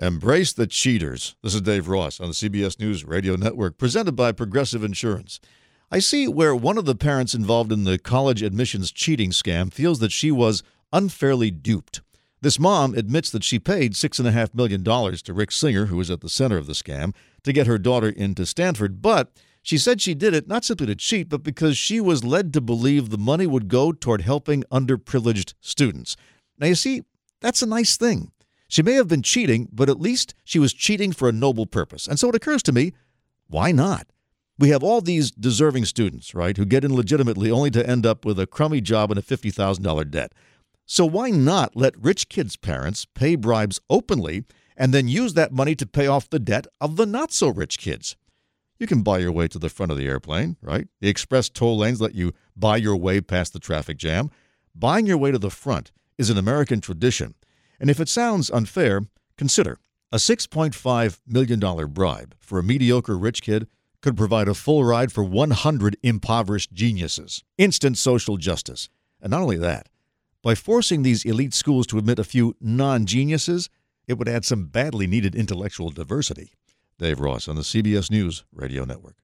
Embrace the cheaters. This is Dave Ross on the CBS News Radio Network, presented by Progressive Insurance. I see where one of the parents involved in the college admissions cheating scam feels that she was unfairly duped. This mom admits that she paid $6.5 million to Rick Singer, who was at the center of the scam, to get her daughter into Stanford. But she said she did it not simply to cheat, but because she was led to believe the money would go toward helping underprivileged students. Now, you see, that's a nice thing. She may have been cheating, but at least she was cheating for a noble purpose. And so it occurs to me, why not? We have all these deserving students, right, who get in legitimately only to end up with a crummy job and a $50,000 debt. So why not let rich kids' parents pay bribes openly and then use that money to pay off the debt of the not-so-rich kids? You can buy your way to the front of the airplane, right? The express toll lanes let you buy your way past the traffic jam. Buying your way to the front is an American tradition. And if it sounds unfair, consider a $6.5 million bribe for a mediocre rich kid could provide a full ride for 100 impoverished geniuses. Instant social justice. And not only that, by forcing these elite schools to admit a few non-geniuses, it would add some badly needed intellectual diversity. Dave Ross on the CBS News Radio Network.